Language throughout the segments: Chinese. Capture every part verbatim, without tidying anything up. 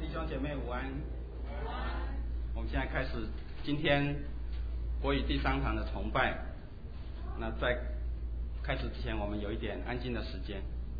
弟兄姐妹午安。我们现在开始今天国语第三堂的崇拜。那在开始之前，我们有一点安静的时间。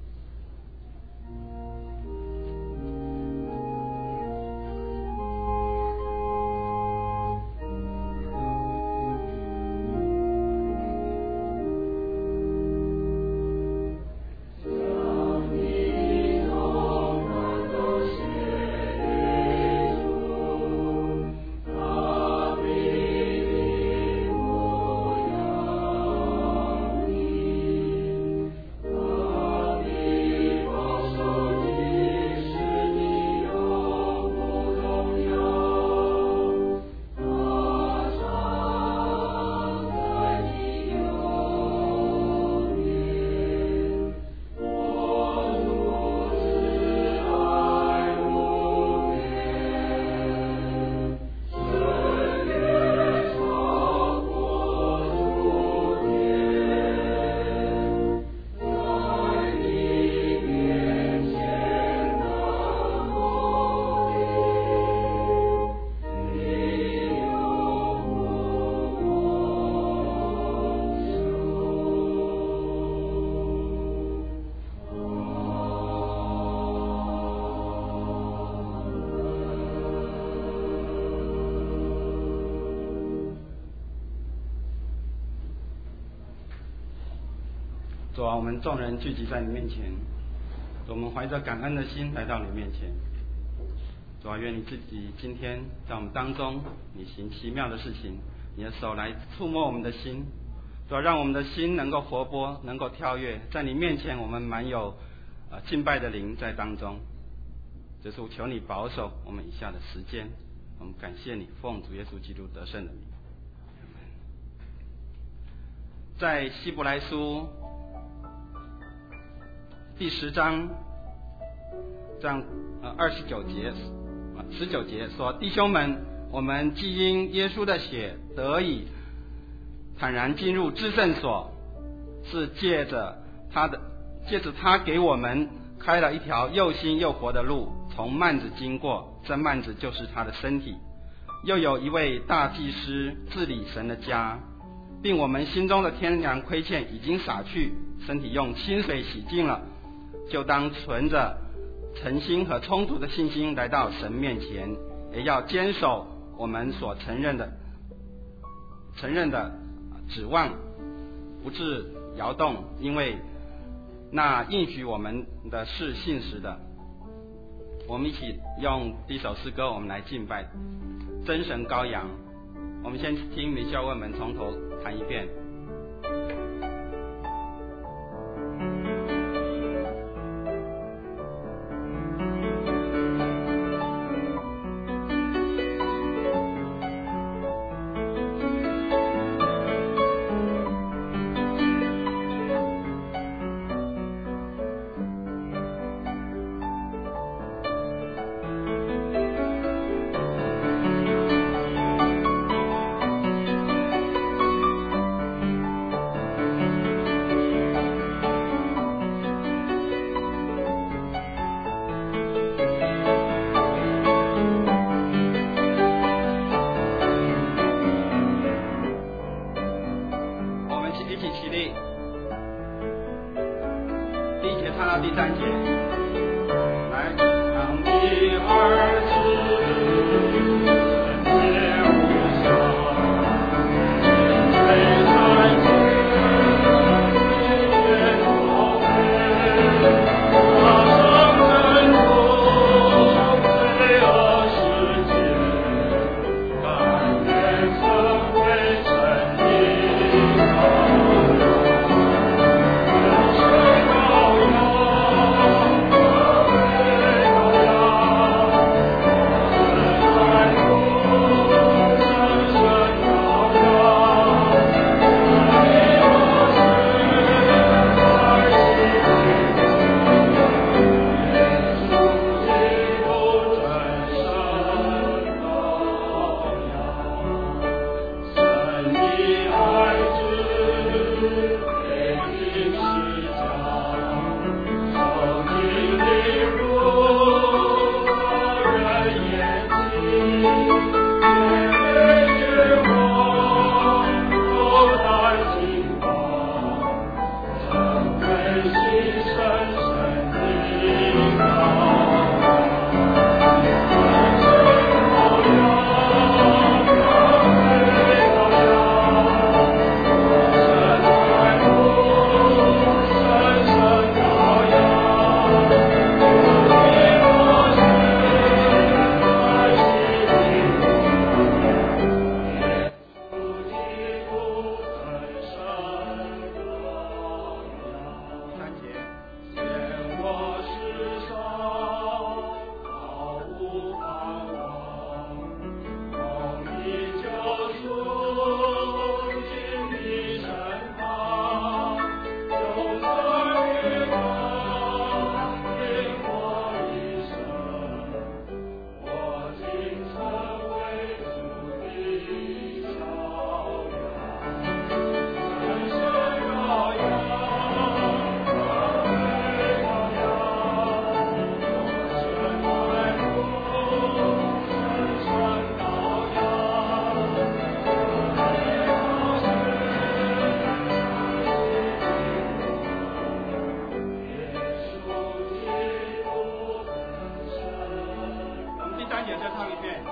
主啊，我们众人聚集在你面前，我们怀着感恩的心来到你面前。主啊，愿你自己今天在我们当中，你行奇妙的事情，你的手来触摸我们的心。主啊，让我们的心能够活泼，能够跳跃，在你面前我们满有呃敬拜的灵在当中。就是求你保守我们以下的时间，我们感谢你，奉主耶稣基督得胜的名。在希伯来书第十章这样呃二十九节啊十九节说，弟兄们，我们既因耶稣的血得以坦然进入至圣所，是借着他的借着他给我们开了一条又新又活的路，从幔子经过，这幔子就是他的身体。又有一位大祭司治理神的家，并我们心中的天然亏欠已经洒去，身体用清水洗净了，就当存着诚心和充足的信心来到神面前，也要坚守我们所承认的承认的指望，不致摇动，因为那应许我们的是信实的。我们一起用第一首诗歌，我们来敬拜真神羔羊。我们先听米孝问们从头弹一遍。 Oh 三节再唱一遍。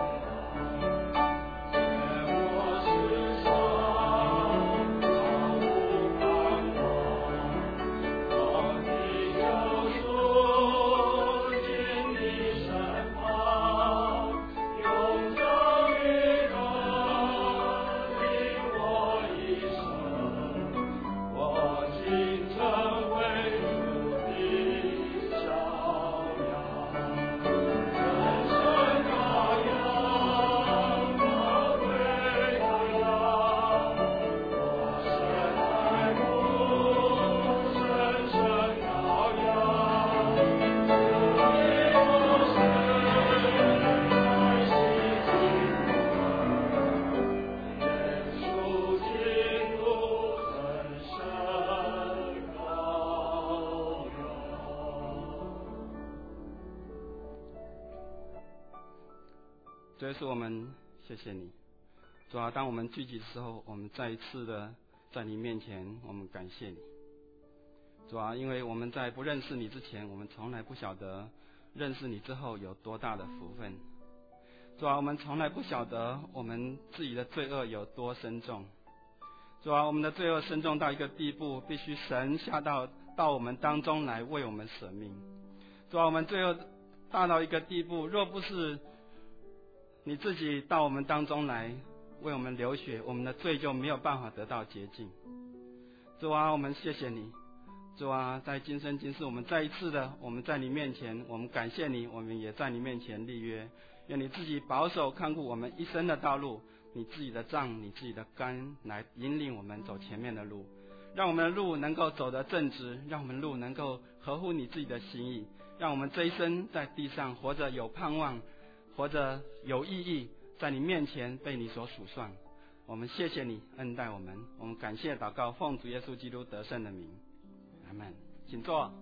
主耶稣，我们谢谢你。主啊，当我们聚集的时候，我们再一次的在你面前，我们感谢你。主啊，因为我们在不认识你之前，我们从来不晓得认识你之后有多大的福分。主啊，我们从来不晓得我们自己的罪恶有多深重。主啊，我们的罪恶深重到一个地步，必须神下到到我们当中来为我们舍命。主啊，我们罪恶大到一个地步，若不是你自己到我们当中来为我们流血，我们的罪就没有办法得到洁净。主啊，我们谢谢你。主啊，在今生今世，我们再一次的我们在你面前，我们感谢你，我们也在你面前立约，愿你自己保守看顾我们一生的道路，你自己的杖，你自己的竿来引领我们走前面的路，让我们的路能够走得正直，让我们路能够合乎你自己的心意，让我们这一生在地上活着有盼望，活着有意义，在你面前被你所数算。我们谢谢你恩待我们，我们感谢祷告，奉主耶稣基督得胜的名，阿们。请坐。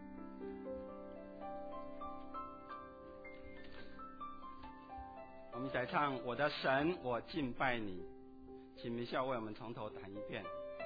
我们一起来唱我的神我敬拜你，请明孝为我们从头弹一遍。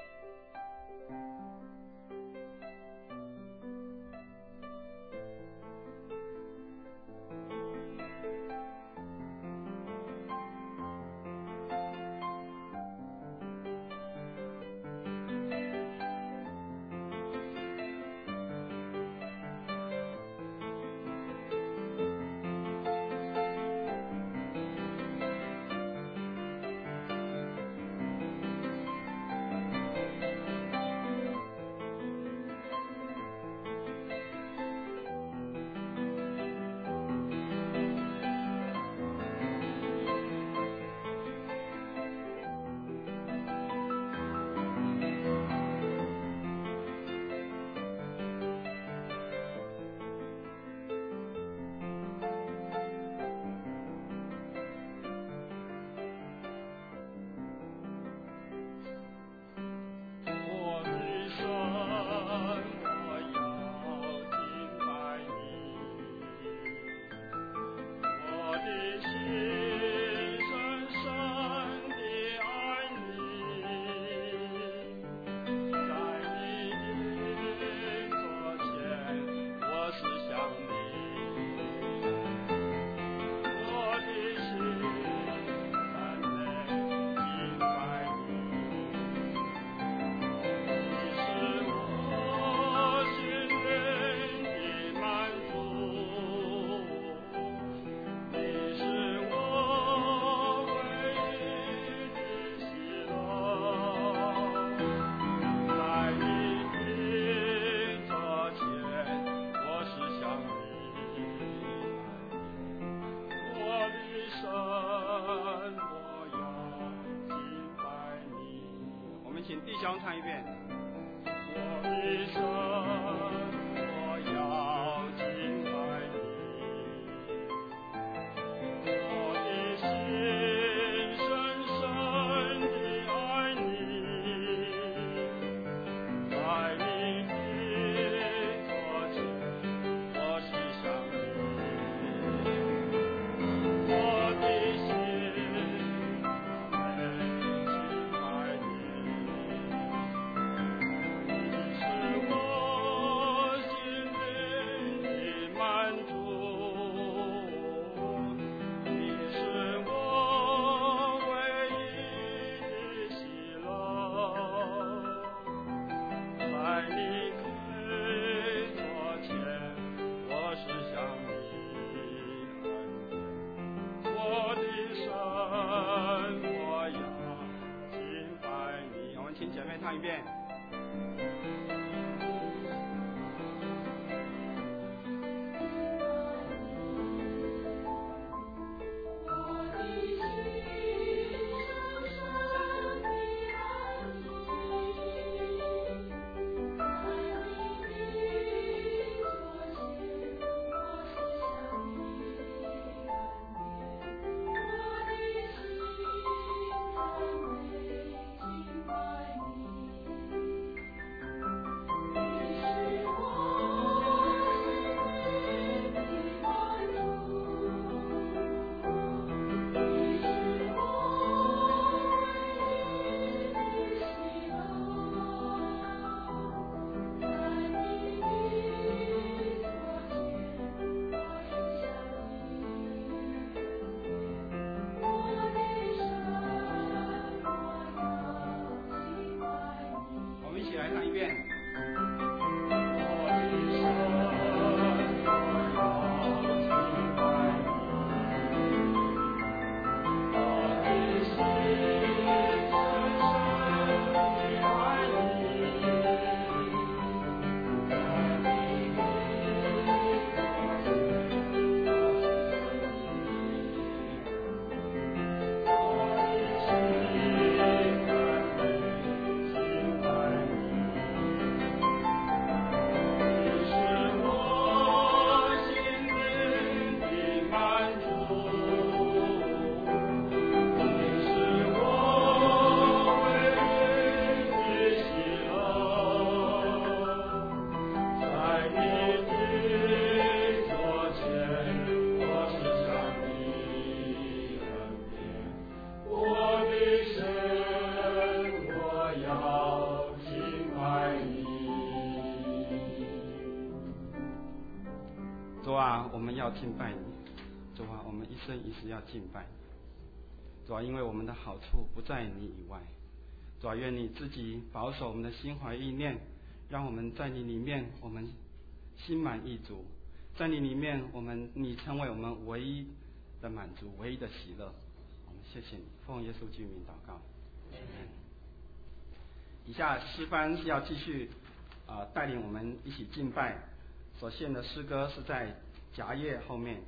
请弟兄唱一遍。我的神，我要敬拜你，我的心深深地爱你，在你的座前，我是想你，我的心。是我唱一遍。要敬拜你，主啊，我们一生一世要敬拜你，主啊，因为我们的好处不在你以外，主啊，愿你自己保守我们的心怀意念，让我们在你里面，我们心满意足，在你里面，我们你成为我们唯一的满足，唯一的喜乐。我们谢谢你，奉耶稣基督名祷告。以下诗班是要继续啊、呃、带领我们一起敬拜，所献的诗歌是在夹页后面。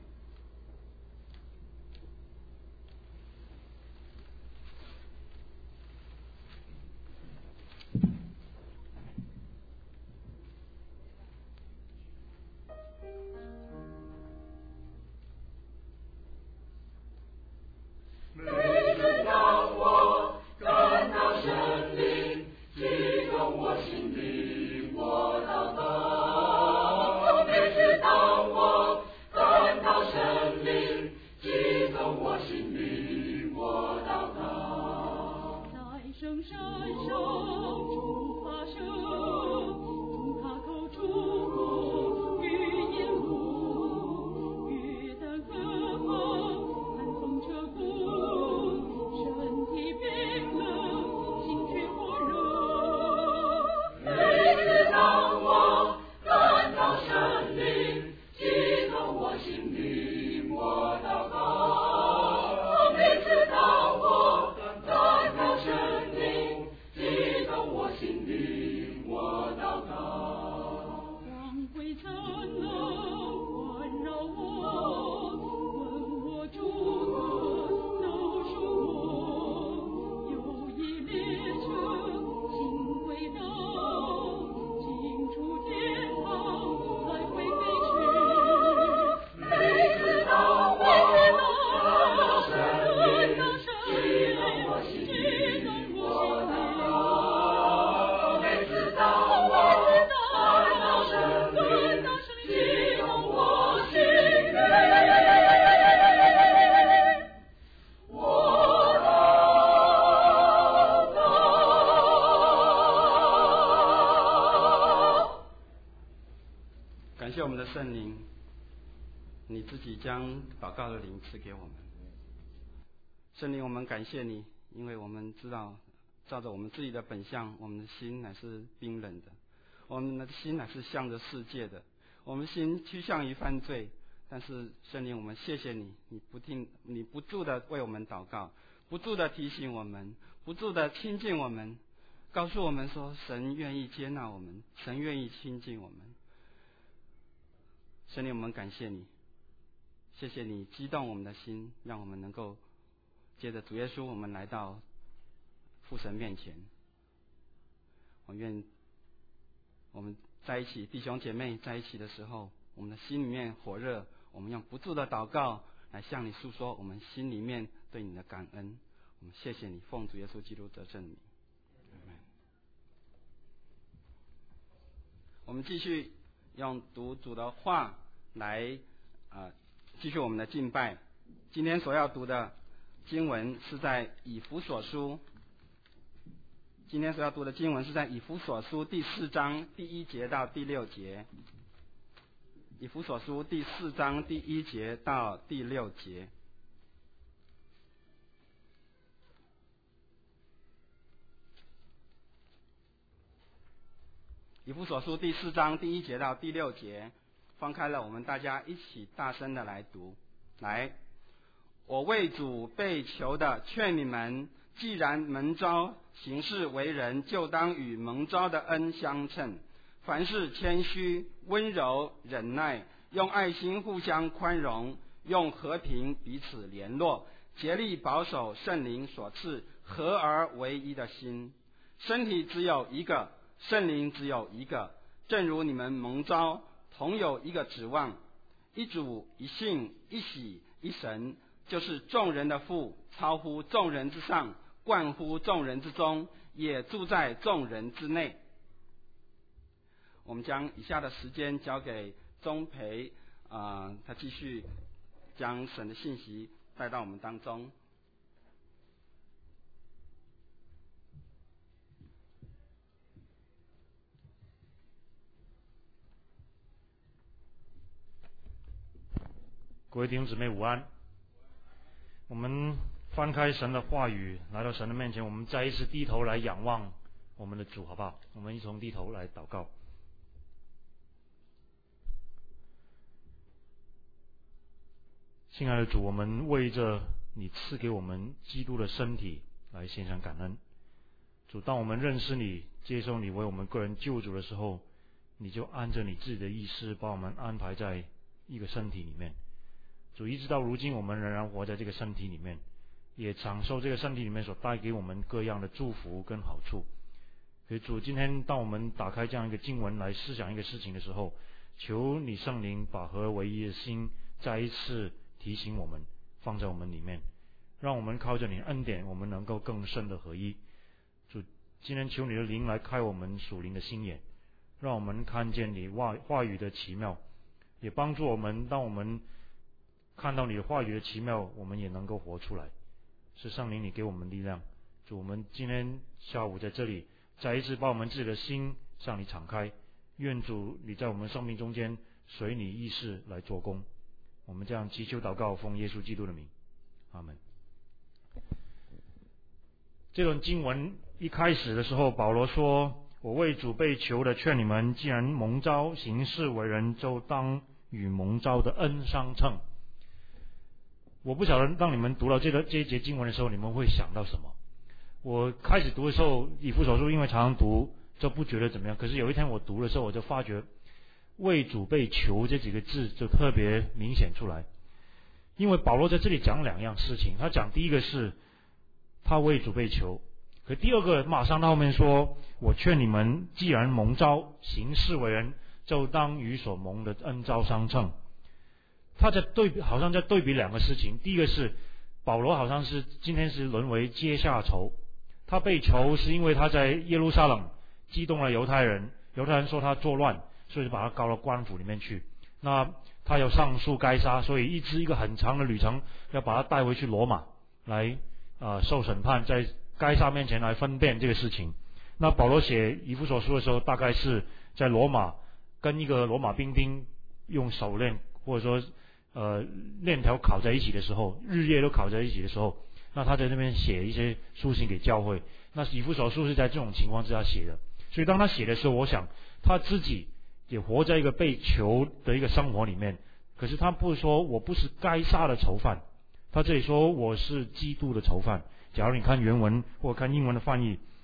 每次当我感到生命激动我心里，我祷告。每次当我感到生命激动我心里，我祷告。在圣山上出发声，从他口出语音录，雨的歌声寒风彻骨，身体冰冷，心却火热。每次当我感到生命激动我心里，我祷告。每次当我感到生命激动我心里，我祷告。光辉灿烂环绕我，问我主歌都属我。有一列车行轨道，进出天堂来回飞去。每次当我感到生命激动我心里，我祷告。每次当我感到生命激动我心里，我祷告。 感谢我们的圣灵，你自己将祷告的灵赐给我们。圣灵，我们感谢你，因为我们知道照着我们自己的本相，我们的心乃是冰冷的，我们的心乃是向着世界的，我们心趋向于犯罪。但是圣灵，我们谢谢你，你不听，你不住的为我们祷告，不住的提醒我们，不住的亲近我们。 告诉我们说，神愿意接纳我们，神愿意亲近我们。神灵，我们感谢你，谢谢你激动我们的心，让我们能够借着主耶稣，我们来到父神面前。我愿我们在一起，弟兄姐妹在一起的时候，我们的心里面火热，我们用不住的祷告来向你诉说我们心里面对你的感恩。我们谢谢你，奉主耶稣基督的圣名。我们继续用读主的话来呃继续我们的敬拜。今天所要读的经文是在以弗所书，今天所要读的经文是在以弗所书第四章第一节到第六节。以弗所书第四章第一节到第六节。以弗所书第四章第一节到第六节，翻开了，我们大家一起大声的来读。来，我为主被求的劝你们，既然蒙召行事为人，就当与蒙召的恩相称。凡事谦虚、温柔、忍耐，用爱心互相宽容，用和平彼此联络，竭力保守圣灵所赐合而为一的心。身体只有一个，圣灵只有一个，正如你们蒙召，同有一个指望，一主、一信、一洗、一神，就是众人的父，超乎众人之上，贯乎众人之中，也住在众人之内。我们将以下的时间交给钟培，呃，他继续将神的信息带到我们当中。 各位弟兄姊妹午安。我们翻开神的话语，来到神的面前，我们再一次低头来仰望我们的主，好不好？我们一同低头来祷告。亲爱的主，我们为着你赐给我们基督的身体来献上感恩。主，当我们认识你，接受你为我们个人救主的时候，你就按着你自己的意思把我们安排在一个身体里面。主，一直到如今，我们仍然活在这个身体里面，也享受这个身体里面所带给我们各样的祝福跟好处。所以主，今天当我们打开这样一个经文来思想一个事情的时候，求你圣灵把合而为一的心再一次提醒我们，放在我们里面，让我们靠着你的恩典，我们能够更深的合一。主，今天求你的灵来开我们属灵的心眼，让我们看见你话话语的奇妙，也帮助我们，当我们看到你的话语的奇妙，我们也能够活出来。是圣灵你给我们力量。主，我们今天下午在这里再一次把我们自己的心向你敞开，愿主你在我们生命中间随你意识来做工。我们这样祈求祷告，奉耶稣基督的名，阿们。这段经文一开始的时候，保罗说，我为主被求的劝你们，既然蒙召行事为人，就当与蒙召的恩相称。我不晓得当你们读到这个这一节经文的时候，你们会想到什么。我开始读的时候，以弗所书因为常常读就不觉得怎么样，可是有一天我读的时候，我就发觉为主被求这几个字就特别明显出来。因为保罗在这里讲两样事情，他讲第一个是他为主被求，可第二个马上到后面说，我劝你们既然蒙召行事为人，就当与所蒙的恩召相称。他在对比，好像在对比两个事情。第一个是保罗好像是今天是沦为阶下囚，他被囚是因为他在耶路撒冷激动了犹太人，犹太人说他作乱，所以就把他告到官府里面去。那他要上诉该杀，所以一直一个很长的旅程要把他带回去罗马来呃受审判，在该杀面前来分辨这个事情。那保罗写以弗所书的时候，大概是在罗马跟一个罗马兵丁用手链或者说呃链条烤在一起的时候，日夜都烤在一起的时候，那他在那边写一些书信给教会。那以弗所书是在这种情况之下写的，所以当他写的时候，我想他自己也活在一个被囚的一个生活里面。可是他不是说我不是该杀的囚犯，他这里说我是基督的囚犯。假如你看原文或看英文的翻译，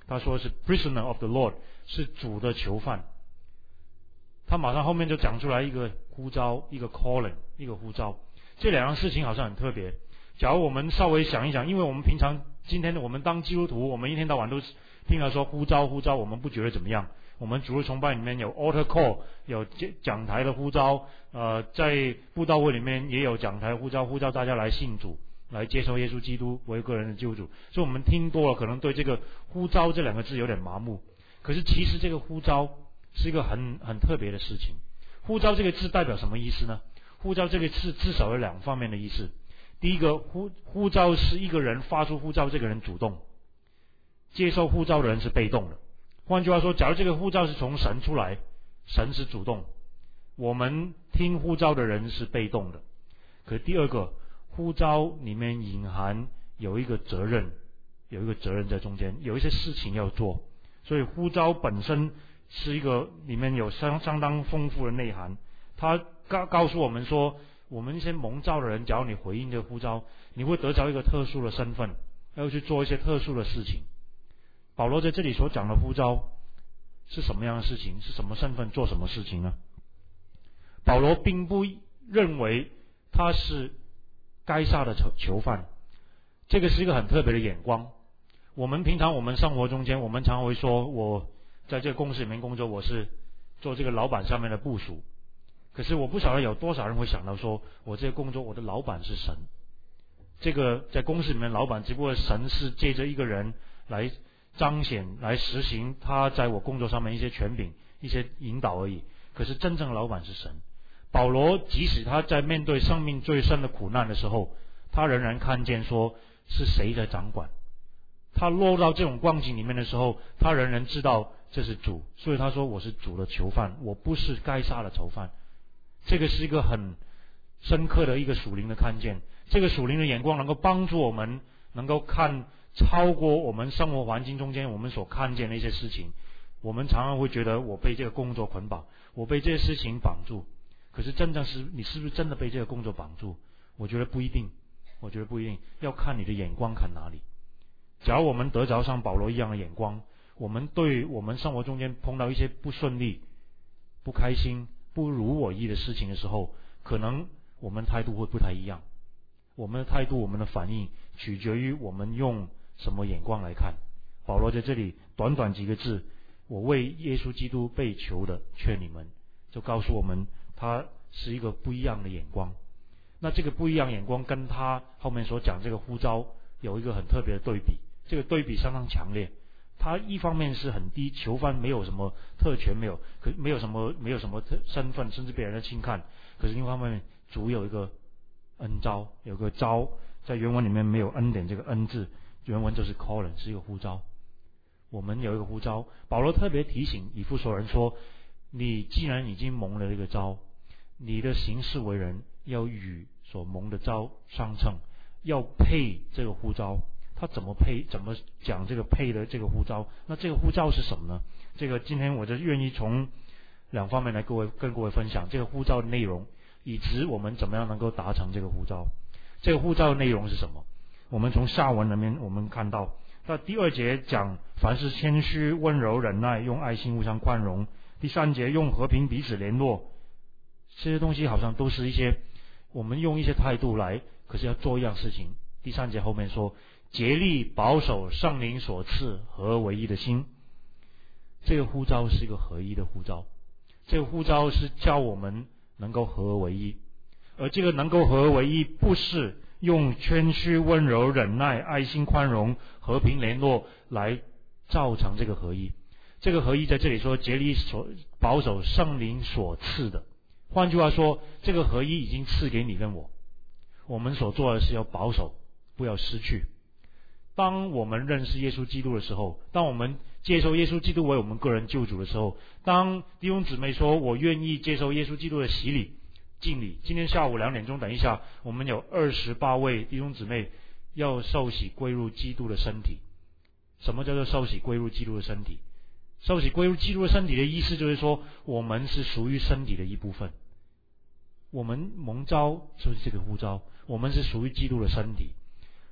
他说是 prisoner of the Lord， 是主的囚犯。他马上后面就讲出来一个呼召，一个 calling， 一个呼召。这两样事情好像很特别。假如我们稍微想一想，因为我们平常今天我们当基督徒，我们一天到晚都听到说呼召呼召，我们不觉得怎么样。我们主日崇拜里面有 altar call， 有讲台的呼召，呃，在布道会里面也有讲台呼召，呼召大家来信主，来接受耶稣基督为个人的救主。所以我们听多了，可能对这个呼召这两个字有点麻木。可是其实这个呼召是一个很很特别的事情。呼召这个字代表什么意思呢？呼召这个字至少有两方面的意思。第一个，呼呼召是一个人发出呼召，这个人主动；接受呼召的人是被动的。换句话说，假如这个呼召是从神出来，神是主动，我们听呼召的人是被动的。可是第二个，呼召里面隐含有一个责任，有一个责任在中间，有一些事情要做。所以呼召本身是一个里面有相相当丰富的内涵。他告告诉我们说，我们一些蒙召的人，假如你回应这个呼召，你会得着一个特殊的身份，要去做一些特殊的事情。保罗在这里所讲的呼召是什么样的事情？是什么身份做什么事情呢？保罗并不认为他是该杀的囚囚犯，这个是一个很特别的眼光。我们平常我们生活中间，我们常会说，我在这个公司里面工作，我是做这个老板上面的部属。可是我不晓得有多少人会想到说，我这个工作，我的老板是神。这个在公司里面，老板只不过神是借着一个人来彰显、来实行他在我工作上面一些权柄、一些引导而已。可是真正的老板是神。保罗即使他在面对生命最深的苦难的时候，他仍然看见说是谁在掌管。他落到这种光景里面的时候，他仍然知道这是主，所以他说我是主的囚犯，我不是该杀的囚犯。这个是一个很深刻的一个属灵的看见。这个属灵的眼光能够帮助我们能够看超过我们生活环境中间我们所看见的一些事情。我们常常会觉得我被这个工作捆绑，我被这些事情绑住。可是真正是你是不是真的被这个工作绑住？我觉得不一定，我觉得不一定，要看你的眼光看哪里。假如我们得着像保罗一样的眼光，我们对我们生活中间碰到一些不顺利、不开心、不如我意的事情的时候，可能我们态度会不太一样。我们的态度，我们的反应取决于我们用什么眼光来看。保罗在这里短短几个字，我为耶稣基督被囚的劝你们，就告诉我们他是一个不一样的眼光。那这个不一样眼光跟他后面所讲这个呼召有一个很特别的对比，这个对比相当强烈。他一方面是很低，囚犯没有什么特权，没有可没有什么没有什么特身份，甚至被人的轻看。可是另一方面，主有一个恩召，有个召，在原文里面没有恩典这个恩字，原文就是 calling， 是一个呼召。我们有一个呼召，保罗特别提醒以弗所人说，你既然已经蒙了这个召，你的行事为人要与所蒙的召相称，要配这个呼召。他怎么配？怎么讲这个配的这个呼召？那这个呼召是什么呢？这个今天我就愿意从两方面来各位跟各位分享这个呼召的内容，以及我们怎么样能够达成这个呼召。这个呼召的内容是什么？我们从下文里面我们看到，那第二节讲凡是谦虚、温柔、忍耐，用爱心互相宽容。第三节用和平彼此联络。这些东西好像都是一些我们用一些态度来，可是要做一样事情。第三节后面说，竭力保守圣灵所赐合而为一的心。这个呼召是一个合一的呼召，这个呼召是叫我们能够合而为一，而这个能够合而为一，不是用谦虚、温柔、忍耐、爱心、宽容、和平联络来造成这个合一。这个合一在这里说，竭力所保守圣灵所赐的。换句话说，这个合一已经赐给你跟我，我们所做的是要保守，不要失去。当我们认识耶稣基督的时候，当我们接受耶稣基督为我们个人救主的时候，当弟兄姊妹说我愿意接受耶稣基督的洗礼敬礼，今天下午两点钟等一下我们有二十八位弟兄姊妹要受洗归入基督的身体。什么叫做受洗归入基督的身体？受洗归入基督的身体的意思就是说，我们是属于身体的一部分，我们蒙召就是这个呼召，我们是属于基督的身体。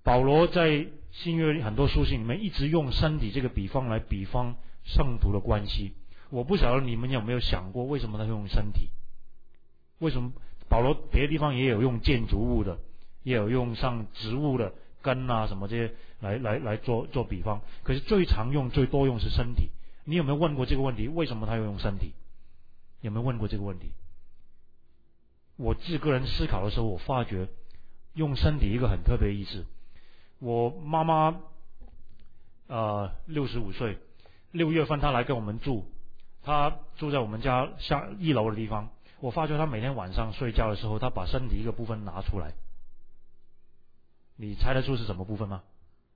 保罗在新约很多书信里面一直用身体这个比方来比方圣徒的关系。我不晓得你们有没有想过，为什么他用身体？为什么保罗别的地方也有用建筑物的，也有用上植物的根啊什么这些来来来做做比方，可是最常用最多用是身体。你有没有问过这个问题？为什么他要用身体？有没有问过这个问题？我自己个人思考的时候，我发觉用身体一个很特别的意思。我妈妈呃六十五岁，六月份她来跟我们住，她住在我们家下一楼的地方。我发觉她每天晚上睡觉的时候，她把身体一个部分拿出来。你猜得出是什么部分吗？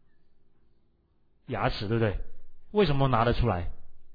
牙齿，对不对？为什么拿得出来？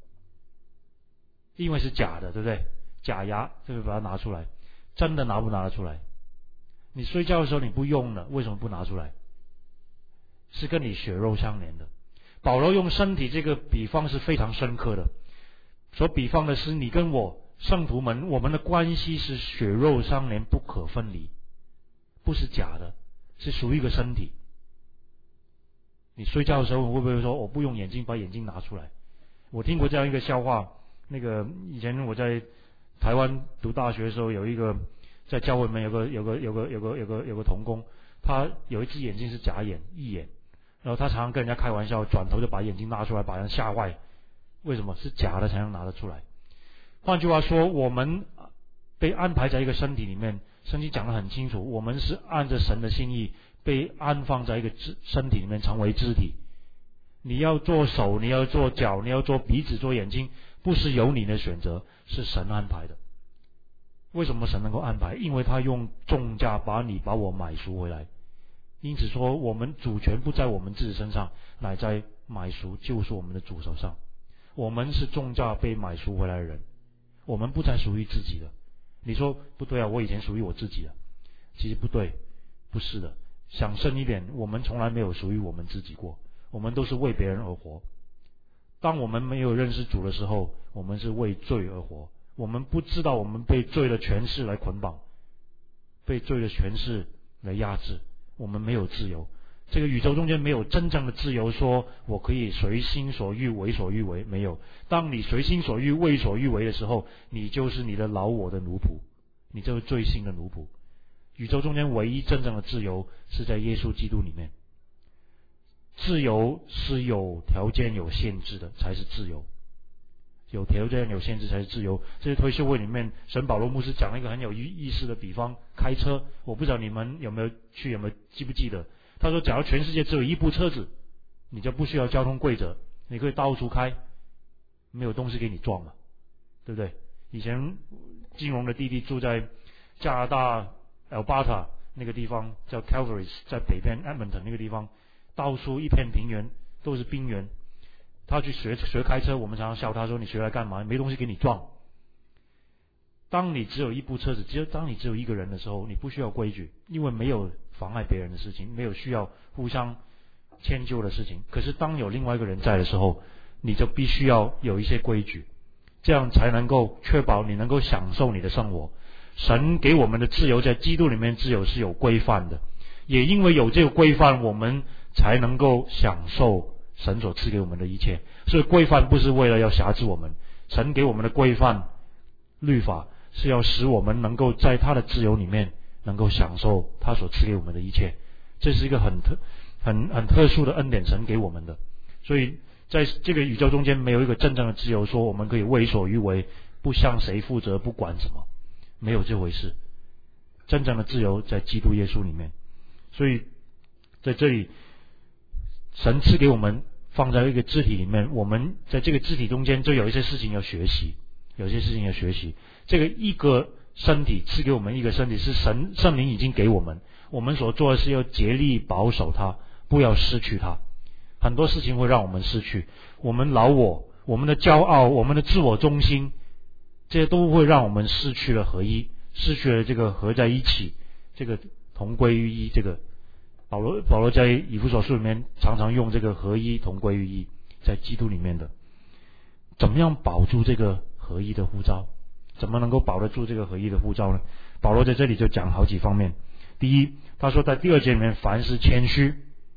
因为是假的，对不对？假牙，就把它拿出来。真的拿不拿得出来？你睡觉的时候你不用了，为什么不拿出来？是跟你血肉相连的。保罗用身体这个比方是非常深刻的，所比方的是你跟我圣徒们，我们的关系是血肉相连，不可分离，不是假的，是属于一个身体。你睡觉的时候会不会说我不用眼睛把眼睛拿出来？我听过这样一个笑话，那个以前我在台湾读大学的时候，有一个在教会里面有个有个有个有个有个有个同工，他有一只眼睛是假眼义眼，然后他常常跟人家开玩笑，转头就把眼睛拿出来，把人吓坏。为什么？是假的才能拿得出来。换句话说，我们被安排在一个身体里面，圣经讲得很清楚，我们是按着神的心意被安放在一个身体里面，成为肢体。你要做手，你要做脚，你要做鼻子，做眼睛，不是由你的选择，是神安排的。为什么神能够安排？因为他用重价把你把我买赎回来。因此说，我们主权不在我们自己身上，乃在买赎救赎我们的主手上。我们是重价被买赎回来的人，我们不再属于自己的。你说不对啊，我以前属于我自己的。其实不对，不是的。想深一点，我们从来没有属于我们自己过，我们都是为别人而活。当我们没有认识主的时候，我们是为罪而活。我们不知道我们被罪的权势来捆绑，被罪的权势来压制，我们没有自由。这个宇宙中间没有真正的自由，说我可以随心所欲为所欲为，没有。当你随心所欲为所欲为的时候，你就是你的老我的奴仆，你就是罪性的奴仆。宇宙中间唯一真正的自由是在耶稣基督里面。自由是有条件有限制的才是自由，有条件有限制才是自由。这些退休会里面，神保罗牧师讲了一个很有意思的比方，开车。我不知道你们有没有去，有没有记不记得？他说假如全世界只有一部车子，你就不需要交通规则，你可以到处开，没有东西给你撞嘛，对不对？以前金融的弟弟住在加拿大 Alberta 那个地方，叫 Calgary， 在北边 Edmonton 那个地方，到处一片平原，都是冰原。他去学学开车，我们常常笑他说你学来干嘛？没东西给你撞。当你只有一部车子，只有当你只有一个人的时候，你不需要规矩，因为没有妨碍别人的事情，没有需要互相迁就的事情。可是当有另外一个人在的时候，你就必须要有一些规矩，这样才能够确保你能够享受你的生活。神给我们的自由，在基督里面自由是有规范的，也因为有这个规范，我们才能够享受神所赐给我们的一切。所以规范不是为了要辖制我们，神给我们的规范律法是要使我们能够在他的自由里面能够享受他所赐给我们的一切。这是一个很特很很特殊的恩典，神给我们的。所以在这个宇宙中间没有一个真正的自由，说我们可以为所欲为，不向谁负责，不管什么，没有这回事。真正的自由在基督耶稣里面。所以在这里神赐给我们放在一个肢体里面，我们在这个肢体中间就有一些事情要学习，有些事情要学习。这个一个身体赐给我们一个身体，是神圣灵已经给我们，我们所做的是要竭力保守它，不要失去它。很多事情会让我们失去，我们老我，我们的骄傲，我们的自我中心，这些都会让我们失去了合一，失去了这个合在一起，这个同归于一。这个保罗保罗在以弗所书里面常常用这个合一同归于一，在基督里面的。怎么样保住这个合一的呼召？怎么能够保得住这个合一的呼召呢？保罗在这里就讲好几方面。第一，他说在第二节里面，凡是谦虚，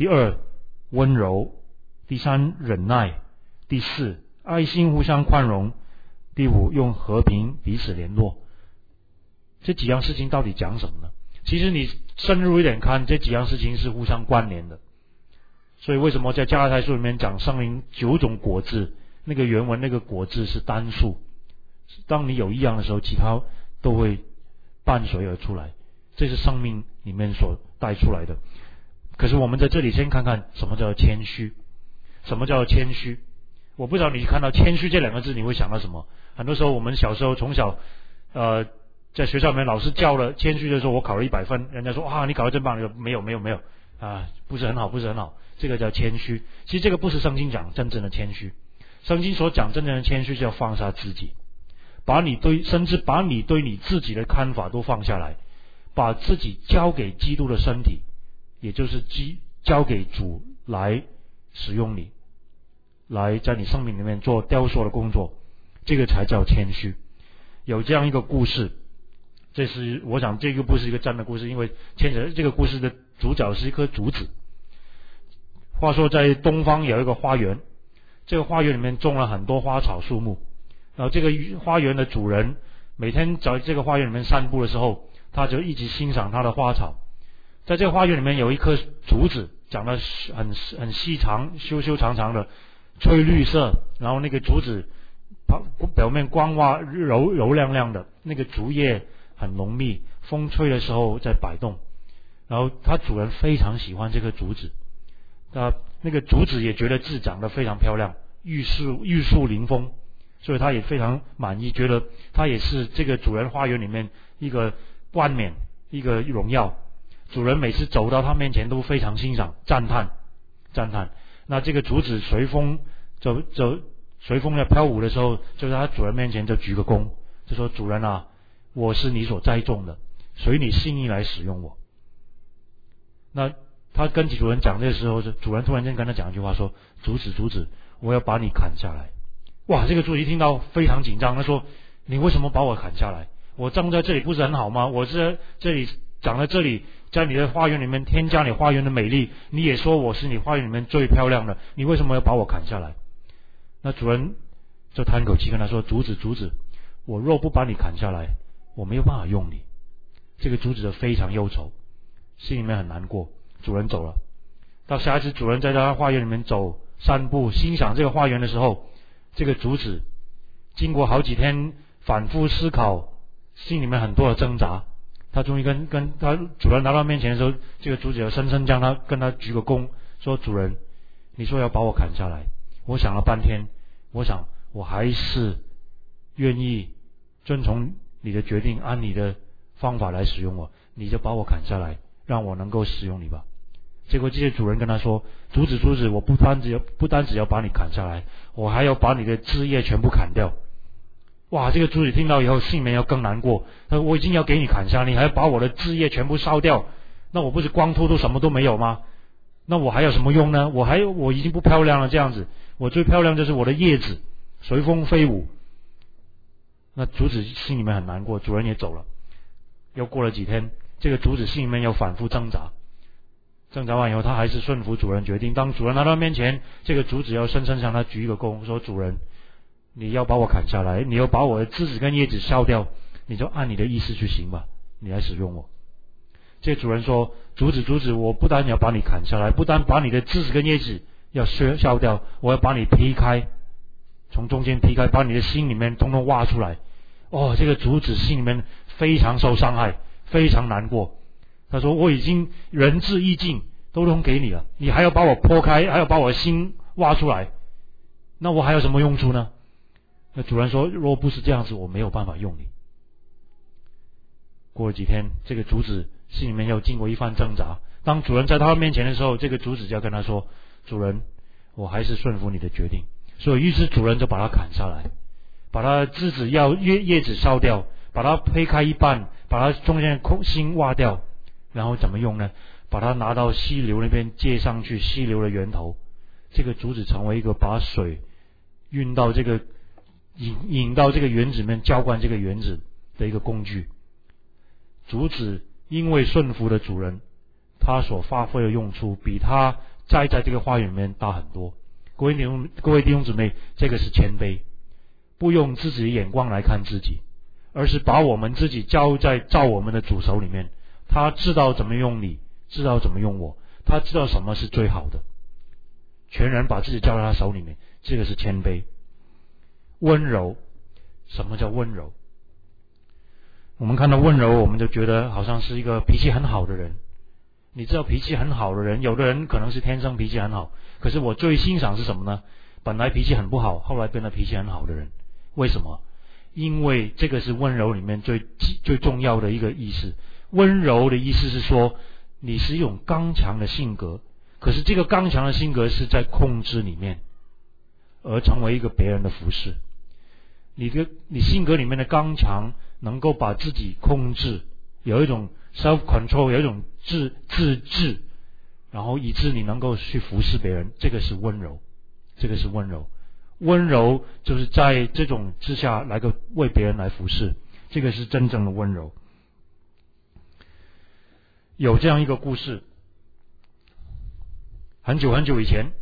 第二，温柔；第三，忍耐；第四，爱心互相宽容；第五，用和平彼此联络。这几样事情到底讲什么呢？其实你深入一点看，这几样事情是互相关联的。所以为什么在加拉太书里面讲圣灵九种果子，那个原文那个果子是单数，当你有一样的时候，其他都会伴随而出来，这是生命里面所带出来的。可是我们在这里先看看什么叫谦虚。什么叫谦虚？我不知道你看到谦虚这两个字你会想到什么。很多时候我们小时候从小呃在学校里面老师教了谦虚的时候，我考了一百分，人家说哇你考得真棒，你说没有没有没有啊，不是很好不是很好，这个叫谦虚。其实这个不是圣经讲真正的谦虚，圣经所讲真正的谦虚是要放下自己，把你对甚至把你对你自己的看法都放下来，把自己交给基督的身体，也就是交给主来使用你，来在你生命里面做雕塑的工作，这个才叫谦虚。有这样一个故事，这是我想这个不是一个真的故事，因为牵扯这个故事的主角是一棵竹子。话说在东方有一个花园，这个花园里面种了很多花草树木，然后这个花园的主人每天在这个花园里面散步的时候，他就一直欣赏他的花草。在这个花园里面有一棵竹子，长得很很细长，修修长长的，翠绿色，然后那个竹子表面光滑柔柔亮亮的，那个竹叶很浓密，风吹的时候在摆动。然后他主人非常喜欢这棵竹子，那那个竹子也觉得自己长得非常漂亮，玉树玉树临风，所以他也非常满意，觉得他也是这个主人花园里面一个冠冕，一个荣耀。主人每次走到他面前都非常欣赏赞叹赞叹。那这个竹子随风走走随风的飘舞的时候，就在他主人面前就鞠个躬，就说主人啊，我是你所栽种的，随你心意来使用我。那他跟主人讲的时候，主人突然间跟他讲一句话说，竹子竹子，我要把你砍下来。哇，这个竹子一听到非常紧张，他说你为什么把我砍下来？我种在这里不是很好吗？我是这里长在这里，在你的花园里面添加你花园的美丽，你也说我是你花园里面最漂亮的，你为什么要把我砍下来？那主人就叹口气跟他说，竹子竹子，我若不把你砍下来，我没有办法用你。这个竹子非常忧愁，心里面很难过。主人走了，到下一次主人在他花园里面走散步欣赏这个花园的时候，这个竹子经过好几天反复思考，心里面很多的挣扎，他终于跟跟他主人来到面前的时候，这个竹子深深将他跟他鞠个躬，说主人，你说要把我砍下来，我想了半天，我想我还是愿意遵从你的决定，按你的方法来使用我，你就把我砍下来，让我能够使用你吧。结果这些主人跟他说，竹子竹子，我不单只要不单只要把你砍下来，我还要把你的枝叶全部砍掉。哇，这个竹子听到以后心里面要更难过，他说我已经要给你砍下，你还要把我的枝叶全部烧掉，那我不是光秃秃什么都没有吗？那我还有什么用呢？我还有我已经不漂亮了，这样子我最漂亮就是我的叶子随风飞舞。那竹子心里面很难过，主人也走了。又过了几天，这个竹子心里面又反复挣扎，挣扎完以后他还是顺服主人决定。当主人来到面前，这个竹子要深深向他鞠一个躬，说主人，你要把我砍下来，你要把我的枝子跟叶子烧掉，你就按你的意思去行吧，你来使用我。这个主人说，竹子竹子，我不但要把你砍下来，不但把你的枝子跟叶子要烧掉，我要把你劈开，从中间劈开，把你的心里面通通挖出来。哦，这个竹子心里面非常受伤害，非常难过。他说我已经仁至义尽，都弄给你了，你还要把我剖开，还要把我的心挖出来，那我还有什么用处呢？那主人说，若不是这样子，我没有办法用你。过了几天，这个竹子心里面又经过一番挣扎，当主人在他面前的时候，这个竹子就要跟他说，主人，我还是顺服你的决定。所以于是主人就把它砍下来，把它枝子要叶叶子烧掉，把它劈开一半，把它中间的空心挖掉，然后怎么用呢？把它拿到溪流那边接上去，溪流的源头，这个竹子成为一个把水运到这个引引到这个园子里面，浇灌这个园子的一个工具。竹子因为顺服的主人，他所发挥的用处比他栽在这个话语里面大很多。各位弟兄各位弟兄姊妹，这个是谦卑，不用自己的眼光来看自己，而是把我们自己交在造我们的主手里面。他知道怎么用你，知道怎么用我，他知道什么是最好的，全然把自己交在他手里面，这个是谦卑。温柔，什么叫温柔？我们看到温柔，我们就觉得好像是一个脾气很好的人。你知道脾气很好的人，有的人可能是天生脾气很好，可是我最欣赏是什么呢？本来脾气很不好，后来变得脾气很好的人。为什么？因为这个是温柔里面最最重要的一个意思。温柔的意思是说，你是一种刚强的性格，可是这个刚强的性格是在控制里面，而成为一个别人的服侍。你的你性格里面的刚强，能够把自己控制，有一种 self control， 有一种自自制，然后以致你能够去服侍别人，这个是温柔，这个是温柔。温柔就是在这种之下来个为别人来服侍，这个是真正的温柔。有这样一个故事，很久很久以前，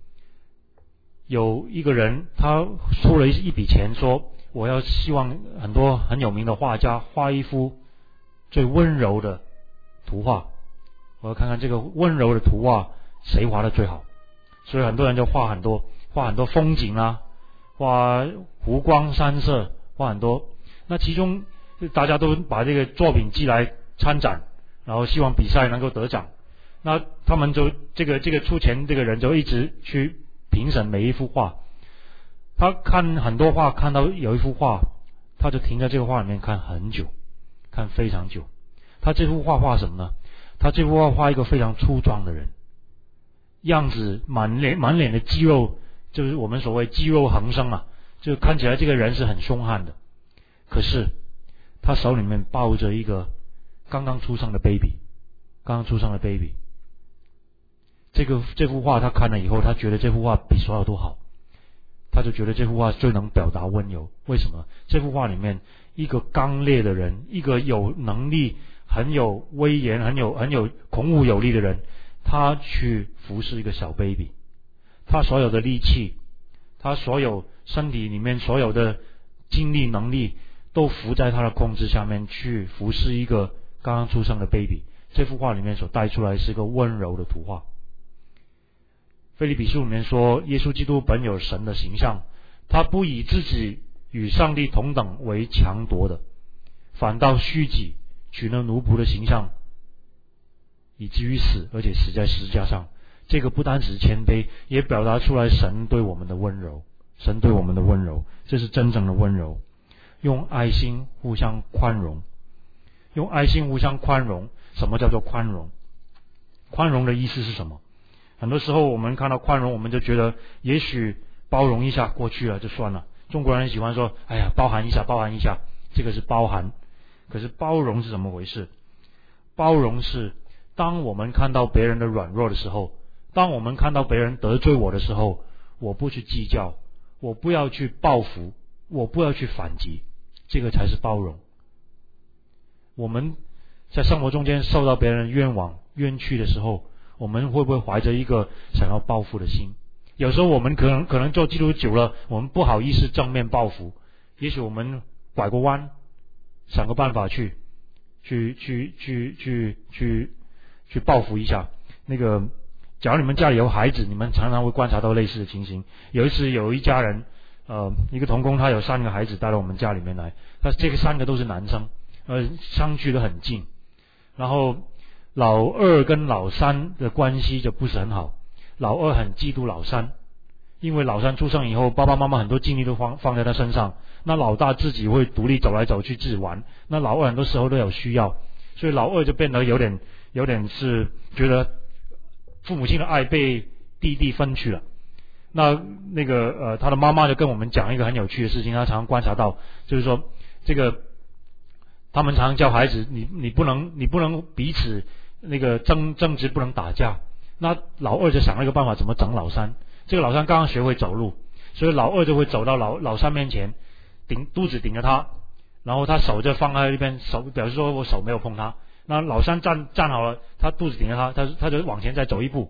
有一个人他出了一笔钱，说我要希望很多很有名的画家画一幅最温柔的图画，我要看看这个温柔的图画谁画的最好。所以很多人就画很多画很多风景啊，画湖光山色，画很多。那其中大家都把这个作品寄来参展，然后希望比赛能够得奖。那他们就这个这个出钱这个人就一直去评审每一幅画。他看很多画，看到有一幅画，他就停在这个画里面看很久，看非常久。他这幅画画什么呢？他这幅画画一个非常粗壮的人，样子满脸满脸的肌肉，就是我们所谓肌肉横生啊，就看起来这个人是很凶悍的。可是他手里面抱着一个刚刚出生的 baby， 刚刚出生的 baby。这个这幅画他看了以后，他觉得这幅画比所有都好，他就觉得这幅画最能表达温柔。为什么？这幅画里面一个刚烈的人，一个有能力、很有威严、很有很有孔武有力的人，他去服侍一个小 baby， 他所有的力气，他所有身体里面所有的精力能力，都服在他的控制下面，去服侍一个刚刚出生的 baby。 这幅画里面所带出来是一个温柔的图画。腓立比书里面说，耶稣基督本有神的形象，他不以自己与上帝同等为强夺的，反倒虚己，取了奴仆的形象，以至于死，而且死在十字架上。这个不单只是谦卑，也表达出来神对我们的温柔，神对我们的温柔，这是真正的温柔。用爱心互相宽容，用爱心互相宽容。什么叫做宽容？宽容的意思是什么？很多时候我们看到宽容，我们就觉得也许包容一下过去了就算了。中国人喜欢说，哎呀，包含一下包含一下，这个是包含。可是包容是怎么回事？包容是当我们看到别人的软弱的时候，当我们看到别人得罪我的时候，我不去计较，我不要去报复，我不要去反击，这个才是包容。我们在生活中间受到别人冤枉冤屈的时候，我们会不会怀着一个想要报复的心？有时候我们可能可能做基督徒久了，我们不好意思正面报复，也许我们拐个弯，想个办法去去去去去去去报复一下。那个假如你们家里有孩子，你们常常会观察到类似的情形。有一次有一家人呃，一个同工，他有三个孩子带到我们家里面来，他这个三个都是男生，呃，相距得很近。然后老二跟老三的关系就不是很好，老二很嫉妒老三，因为老三出生以后，爸爸妈妈很多精力都放放在他身上，那老大自己会独立走来走去自己玩，那老二很多时候都有需要，所以老二就变得有点有点是觉得父母亲的爱被弟弟分去了。那那个呃，他的妈妈就跟我们讲一个很有趣的事情，他常常观察到，就是说这个他们常常教孩子，你你不能你不能彼此那个争争执，不能打架。那老二就想了一个办法，怎么整老三。这个老三刚刚学会走路，所以老二就会走到老老三面前，顶肚子顶着他，然后他手就放在一边，手表示说我手没有碰他。那老三站站好了，他肚子顶着他，他他就往前再走一步，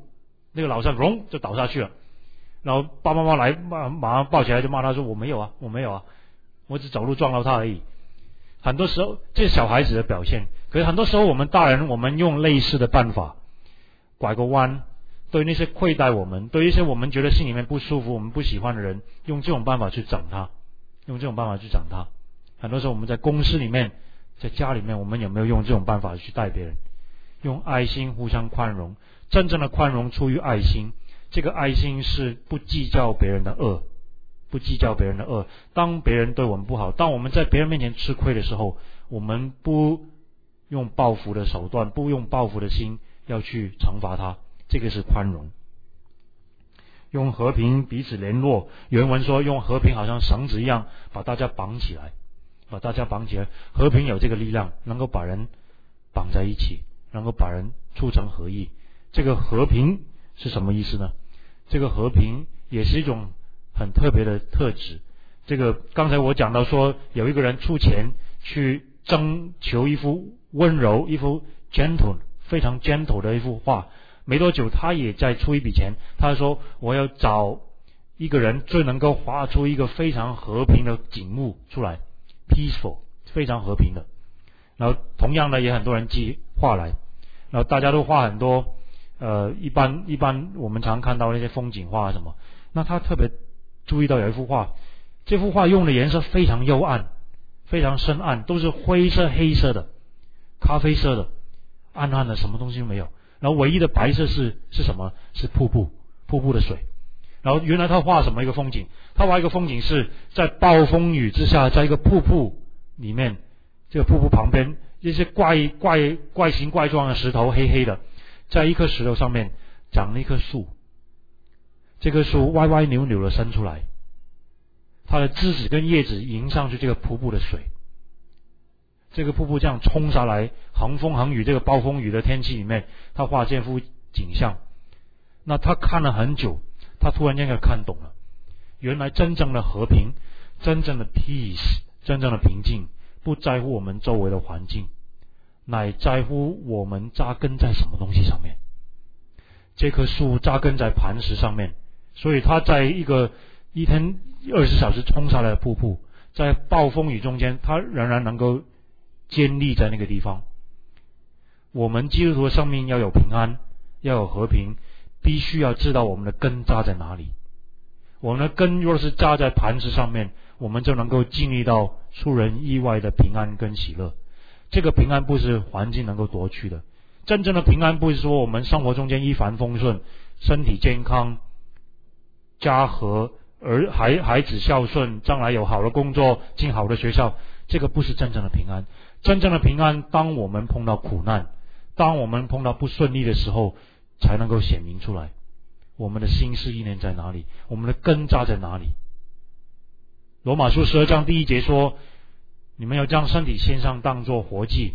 那个老三咚就倒下去了，然后爸爸妈妈来马马上抱起来就骂他说我没有啊，我没有啊，我只走路撞到他而已。很多时候这是小孩子的表现，可是很多时候我们大人我们用类似的办法，拐个弯，对那些亏待我们，对一些我们觉得心里面不舒服我们不喜欢的人，用这种办法去整他，用这种办法去整他。很多时候我们在公司里面在家里面，我们有没有用这种办法去待别人？用爱心互相宽容，真正的宽容出于爱心，这个爱心是不计较别人的恶，不计较别人的恶。当别人对我们不好，当我们在别人面前吃亏的时候，我们不用报复的手段，不用报复的心要去惩罚他，这个是宽容。用和平彼此联络，原文说用和平好像绳子一样把大家绑起来，把大家绑起来。和平有这个力量，能够把人绑在一起，能够把人促成合一。这个和平是什么意思呢？这个和平也是一种很特别的特质。这个刚才我讲到说，有一个人出钱去征求一幅温柔，一幅 gentle 非常 gentle 的一幅画，没多久他也在出一笔钱，他说我要找一个人最能够画出一个非常和平的景物出来， peaceful 非常和平的。然后同样的也很多人寄画来，然后大家都画很多呃，一般一般我们常看到那些风景画什么，那他特别注意到有一幅画，这幅画用的颜色非常幽暗，非常深暗，都是灰色黑色的咖啡色的，暗暗的什么东西都没有，然后唯一的白色是是什么？是瀑布，瀑布的水。然后原来他画什么一个风景？他画一个风景是在暴风雨之下，在一个瀑布里面，这个瀑布旁边一些怪怪怪形怪状的石头，黑黑的，在一颗石头上面长了一棵树，这棵树歪歪扭扭的伸出来，它的枝子跟叶子迎上去这个瀑布的水，这个瀑布这样冲下来，横风横雨，这个暴风雨的天气里面，他画这幅景象。那他看了很久，他突然间就看懂了，原来真正的和平，真正的 peace， 真正的平静，不在乎我们周围的环境，乃在乎我们扎根在什么东西上面。这棵树扎根在磐石上面，所以它在一个一天二十小时冲下来的瀑布，在暴风雨中间，它仍然能够坚立在那个地方。我们基督徒的生命要有平安，要有和平，必须要知道我们的根扎在哪里。我们的根若是扎在磐石上面，我们就能够经历到出人意外的平安跟喜乐。这个平安不是环境能够夺去的，真正的平安不是说我们生活中间一帆风顺，身体健康，家和，儿孩孩子孝顺，将来有好的工作，进好的学校，这个不是真正的平安。真正的平安，当我们碰到苦难，当我们碰到不顺利的时候，才能够显明出来我们的心思意念在哪里，我们的根扎在哪里。罗马书十二章第一节说，你们要将身体献上当作活祭，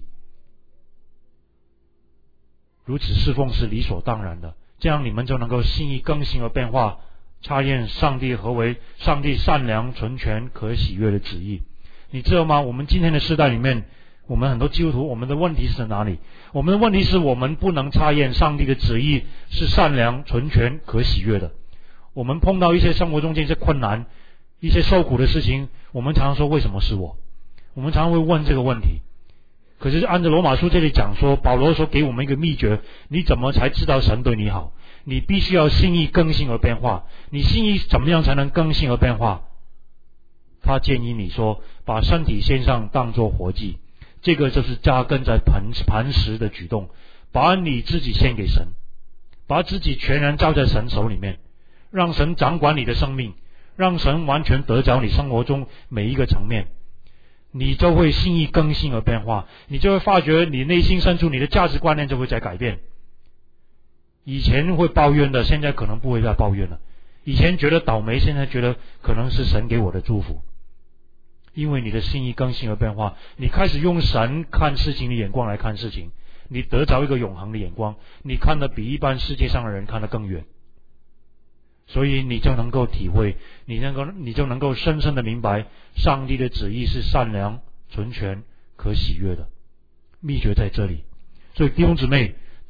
如此侍奉是理所当然的，这样你们就能够心意更新而变化，查验上帝何为上帝善良纯全可喜悦的旨意。你知道吗？我们今天的时代里面，我们很多基督徒，我们的问题是在哪里？我们的问题是我们不能查验上帝的旨意是善良纯全可喜悦的。我们碰到一些生活中间一些困难，一些受苦的事情，我们常常说为什么是我？我们常常会问这个问题。可是按照罗马书这里讲说，保罗说给我们一个秘诀，你怎么才知道神对你好？你必须要心意更新而变化。你心意怎么样才能更新而变化？他建议你说，把身体献上当作活祭，这个就是扎根在磐磐石的举动，把你自己献给神，把自己全然交在神手里面，让神掌管你的生命，让神完全得着你生活中每一个层面，你就会心意更新而变化，你就会发觉你内心深处你的价值观念就会在改变。以前会抱怨的，现在可能不会再抱怨了；以前觉得倒霉，现在觉得可能是神给我的祝福。因为你的心意更新而变化，你开始用神看事情的眼光来看事情，你得着一个永恒的眼光，你看得比一般世界上的人看得更远，所以你就能够体会，你能够你就能够深深的明白，上帝的旨意是善良、纯全、可喜悦的。秘诀在这里。所以弟兄姊妹，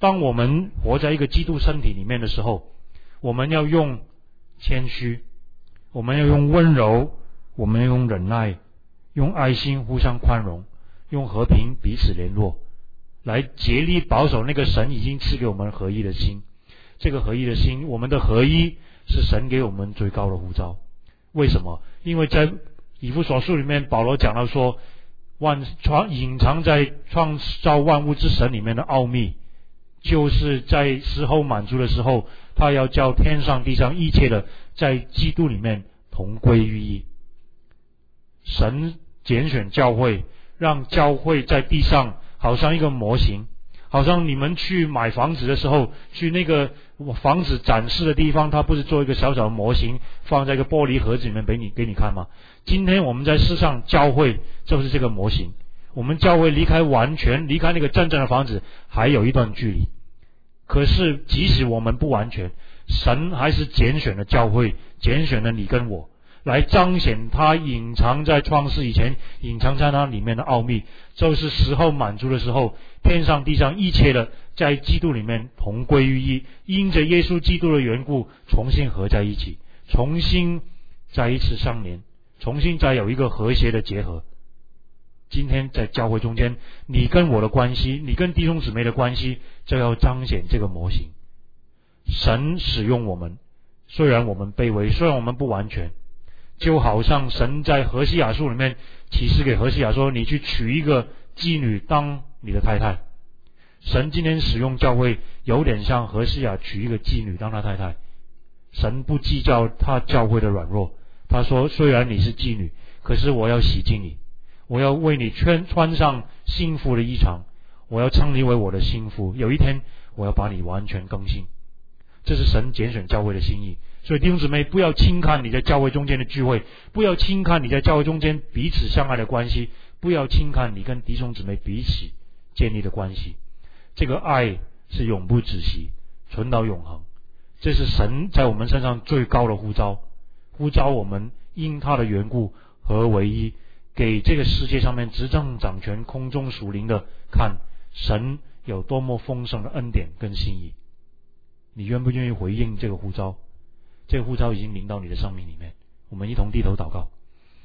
当我们活在一个基督身体里面的时候，我们要用谦虚，我们要用温柔，我们要用忍耐，用爱心互相宽容，用和平彼此联络，来竭力保守那个神已经赐给我们合一的心。这个合一的心，我们的合一是神给我们最高的呼召。为什么？因为在以弗所书里面，保罗讲到说，万创隐藏在创造万物之神里面的奥秘，就是在时候满足的时候，他要叫天上地上一切的在基督里面同归于一。神拣选教会，让教会在地上好像一个模型，好像你们去买房子的时候，去那个房子展示的地方，它不是做一个小小的模型放在一个玻璃盒子里面给你给你看吗？今天我们在世上教会就是这个模型，我们教会离开完全离开那个真正的房子还有一段距离，可是即使我们不完全，神还是拣选了教会，拣选了你跟我，来彰显他隐藏在创世以前隐藏在那里面的奥秘，就是时候满足的时候，天上地上一切的在基督里面同归于一，因着耶稣基督的缘故重新合在一起，重新再一次相连，重新再有一个和谐的结合。今天在教会中间，你跟我的关系，你跟弟兄姊妹的关系，就要彰显这个模型。神使用我们，虽然我们卑微，虽然我们不完全，就好像神在何西阿书里面启示给何西阿说，你去娶一个妓女当你的太太。神今天使用教会，有点像何西阿娶一个妓女当他太太。神不计较他教会的软弱，他说虽然你是妓女，可是我要洗净你，我要为你穿穿上新妇的衣裳，我要称你为我的新妇，有一天我要把你完全更新。这是神拣选教会的心意。所以弟兄姊妹，不要轻看你在教会中间的聚会，不要轻看你在教会中间彼此相爱的关系，不要轻看你跟弟兄姊妹彼此建立的关系。这个爱是永不止息，存到永恒。这是神在我们身上最高的呼召，呼召我们因他的缘故合为一，给这个世界上面执政掌权空中属灵的看神有多么丰盛的恩典跟心意。你愿不愿意回应这个呼召？这个呼召已经临到你的生命里面。我们一同低头祷告。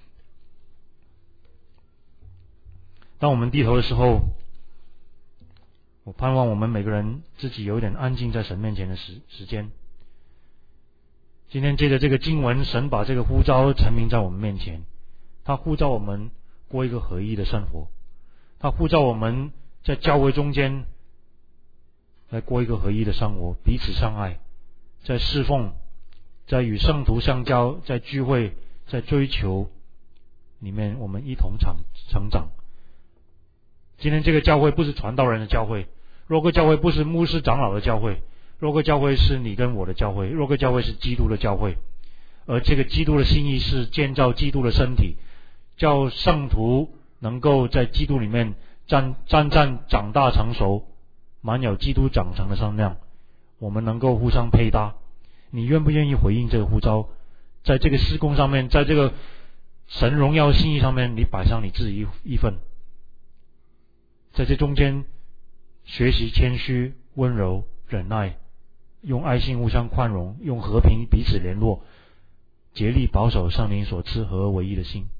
当我们低头的时候，我盼望我们每个人自己有一点安静在神面前的时时间。今天借着这个经文，神把这个呼召陈明在我们面前，他呼召我们过一个合一的生活，他呼召我们在教会中间来过一个合一的生活，彼此相爱，在侍奉，在与圣徒相交，在聚会，在追求里面，我们一同长成长。今天这个教会不是传道人的教会，若个教会不是牧师长老的教会，若个教会是你跟我的教会，若个教会是基督的教会。而这个基督的心意是建造基督的身体，叫圣徒能够在基督里面站站站长大成熟，满有基督长成的身量，我们能够互相配搭。你愿不愿意回应这个呼召？在这个事工上面，在这个神荣耀心意上面，你摆上你自己一份，在这中间学习谦虚、温柔、忍耐，用爱心互相宽容，用和平彼此联络，竭力保守圣灵所赐合而为一的心。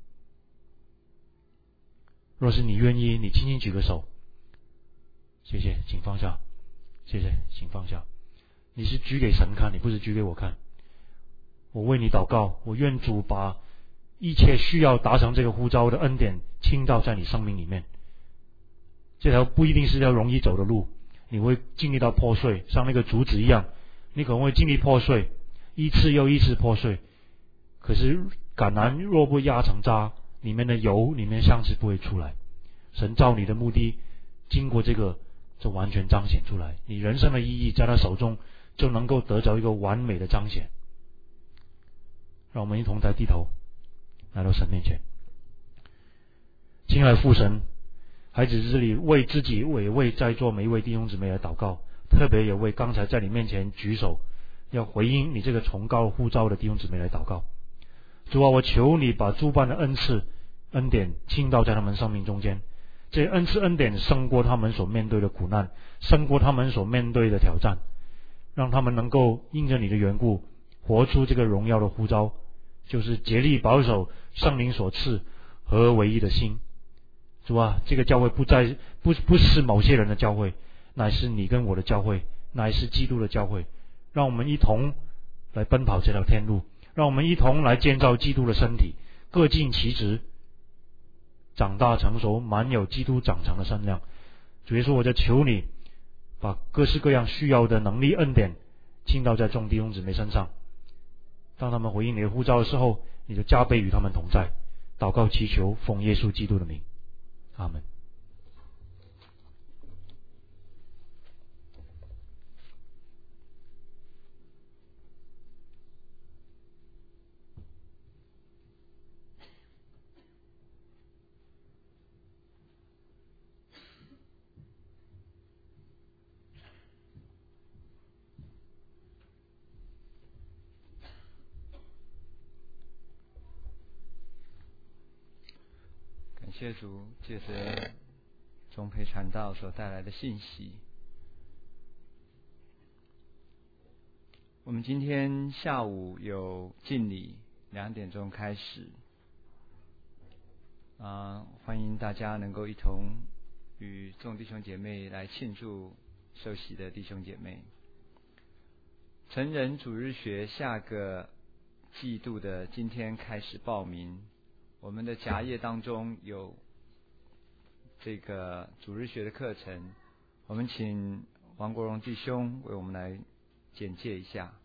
若是你愿意，你轻轻举个手。谢谢，请放下。谢谢，请放下。你是举给神看，你不是举给我看。我为你祷告，我愿主把一切需要达成这个呼召的恩典倾倒在你生命里面。这条不一定是条容易走的路，你会经历到破碎，像那个竹子一样，你可能会经历破碎，一次又一次破碎。可是橄榄若不压成渣，里面的油里面香是不会出来。神造你的目的，经过这个就完全彰显出来，你人生的意义在他手中就能够得着一个完美的彰显。让我们一同在低头来到神面前。亲爱的父神，孩子这里为自己，也为在座每一位弟兄姊妹来祷告，特别也为刚才在你面前举手要回应你这个崇高呼召的弟兄姊妹来祷告。主啊，我求你把诸般的恩赐恩典倾倒在他们生命中间， 这恩赐恩典胜过他们所面对的苦难，胜过他们所面对的挑战，让他们能够因着你的缘故活出这个荣耀的呼召，就是竭力保守圣灵所赐和唯一的心。主啊，这个教会不再不不是某些人的教会，乃是你跟我的教会，乃是基督的教会。让我们一同来奔跑这条天路，让我们一同来建造基督的身体，各尽其职，长大成熟，满有基督长成的身量。主耶稣，我就求你把各式各样需要的能力恩典倾倒在众弟兄姊妹身上，当他们回应你的呼召的时候，你就加倍与他们同在。祷告祈求，奉耶稣基督的名，阿们。 谢主借着钟培传道所带来的信息。我们今天下午有敬礼，两点钟开始，啊，欢迎大家能够一同与众弟兄姐妹来庆祝受洗的弟兄姐妹。成人主日学下个季度的今天开始报名。我们的夹页当中有这个主日学的课程，我们请王国荣弟兄为我们来简介一下。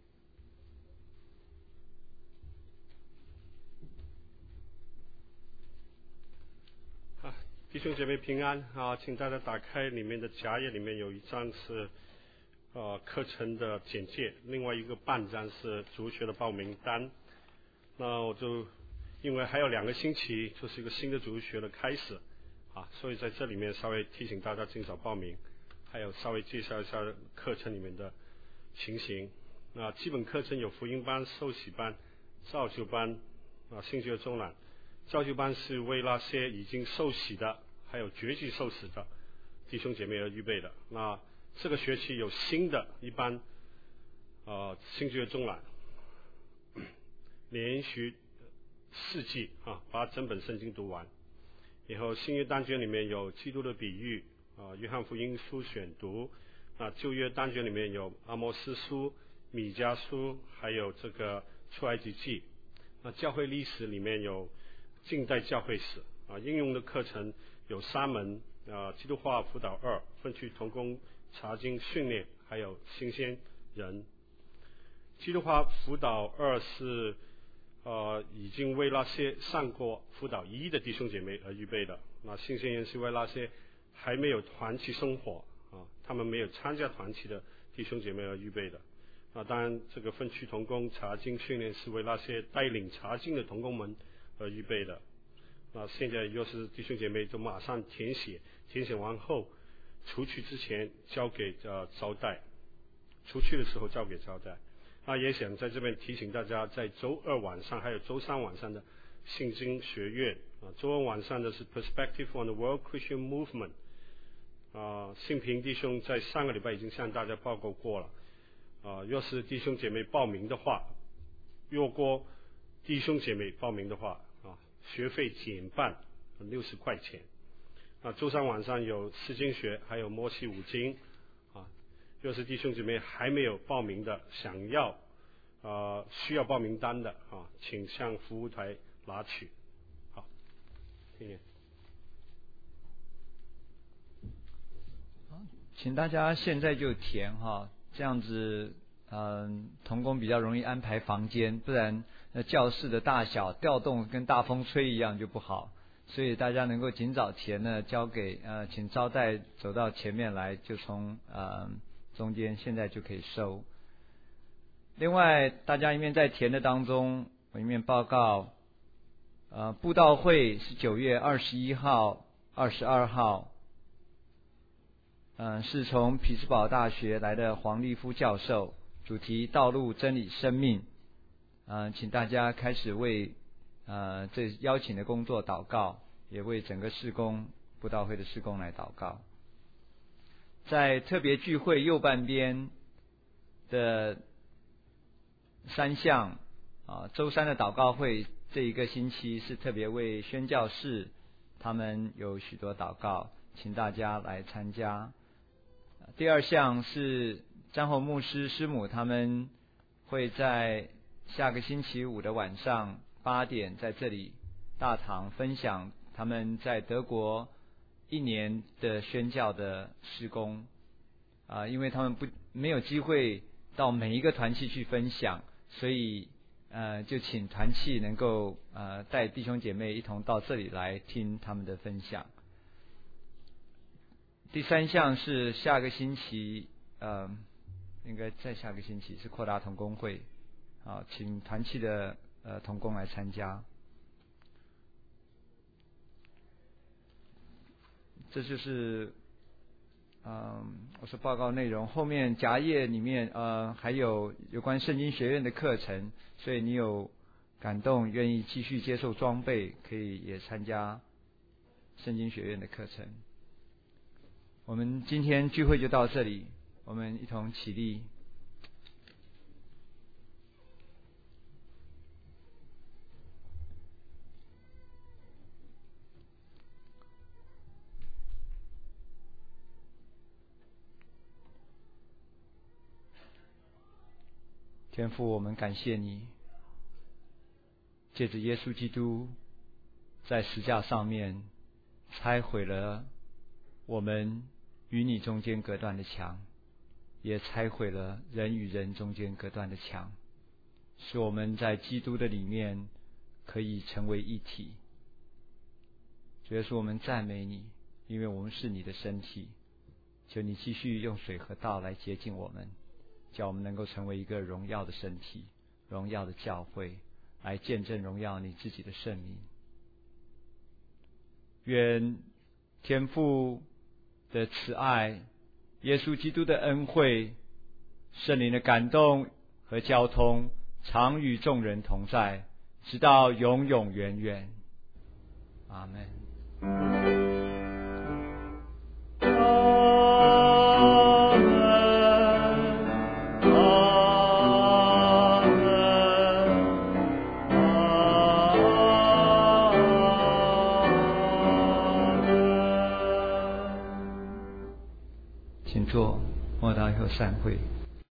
啊，弟兄姐妹平安啊！请大家打开里面的夹页，里面有一张是呃课程的简介，另外一个半张是主日学的报名单。那我就因为还有两个星期就是一个新的主日学的开始啊，所以在这里面稍微提醒大家尽早报名，还有稍微介绍一下课程里面的情形。那基本课程有福音班、受洗班、造就班啊、新学中览。造就班是为那些已经受洗的还有决志受洗的弟兄姐妹而预备的。那这个学期有新的一班呃新学中览，连续四季啊，把整本圣经读完。然后新约单卷里面有基督的比喻啊，约翰福音书选读。那旧约单卷里面有阿摩司书、米迦书，还有这个出埃及记。那教会历史里面有近代教会史啊，应用的课程有三门啊，基督化辅导二、分区同工查经训练，还有新鲜人。基督化辅导二是呃，已经为那些上过辅导一的弟兄姐妹而预备的。那新鲜人是为那些还没有团契生活啊，他们没有参加团契的弟兄姐妹而预备的。那当然，这个分区同工查经训练是为那些带领查经的同工们而预备的。那现在又是弟兄姐妹就马上填写，填写完后，出去之前交给呃招待，出去的时候交给招待。那也想在这边提醒大家，在周二晚上还有周三晚上的信经学院啊，周二晚上的是 Perspective on the World Christian Movement 啊，信平弟兄在上个礼拜已经向大家报告过了啊，若是弟兄姐妹报名的话，若果弟兄姐妹报名的话啊，学费减半，六十块钱。啊，周三晚上有诗经学，还有摩西五经。若是弟兄姊妹还没有报名的，想要呃需要报名单的啊，请向服务台拿取。好，谢谢。 请大家现在就填哈，这样子嗯，同工比较容易安排房间，不然呃教室的大小调动跟大风吹一样就不好。所以大家能够尽早填呢，交给呃请招待走到前面来，就从呃。中间现在就可以收。另外，大家一面在填的当中，我一面报告，呃，布道会是九月二十一号、二十二号，嗯、呃，是从匹兹堡大学来的黄立夫教授，主题道路、真理、生命，嗯、呃，请大家开始为呃这邀请的工作祷告，也为整个事工布道会的事工来祷告。在特别聚会右半边的三项啊，周三的祷告会这一个星期是特别为宣教士，他们有许多祷告，请大家来参加。第二项是张侯牧师师母，他们会在下个星期五的晚上八点在这里大堂分享他们在德国一年的宣教的事工啊，因为他们不没有机会到每一个团契去分享，所以呃就请团契能够呃带弟兄姐妹一同到这里来听他们的分享。第三项是下个星期呃应该在下个星期是扩大同工会啊，请团契的呃同工来参加。这就是嗯我说报告内容，后面夹页里面呃还有有关圣经学院的课程，所以你有感动愿意继续接受装备，可以也参加圣经学院的课程。我们今天聚会就到这里，我们一同起立。天父，我们感谢你，借着耶稣基督在十架上面拆毁了我们与你中间隔断的墙，也拆毁了人与人中间隔断的墙，使我们在基督的里面可以成为一体。主耶稣，我们赞美你，因为我们是你的身体，求你继续用水和道来洁净我们，叫我们能够成为一个荣耀的身体，荣耀的教会，来见证荣耀你自己的圣名。愿天父的慈爱、耶稣基督的恩惠、圣灵的感动和交通，常与众人同在，直到永永远远。阿们。请坐，默祷以后散会。